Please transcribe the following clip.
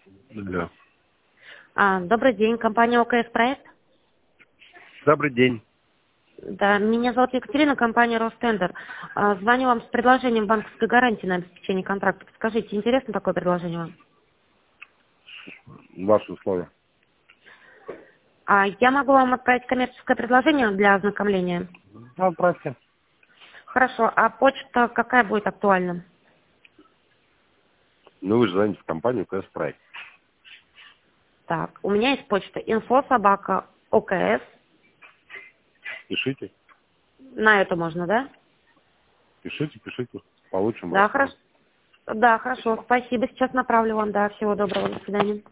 Да. Добрый день, компания ОКС Проект. Добрый день. Да, меня зовут Екатерина, компания Ростендер. Звоню вам с предложением банковской гарантии на обеспечение контракта. Скажите, интересно такое предложение вам? Ваши условия. Я могу вам отправить коммерческое предложение для ознакомления. Отправьте. Хорошо, а почта какая будет актуальна? Ну, вы же звоните в компанию КС Проект. Так, у меня есть почта info@oks. Пишите. На это можно, да? Пишите. Получим Да, вас. хорошо. Да, хорошо, спасибо. Сейчас направлю вам, да. Всего доброго, до свидания.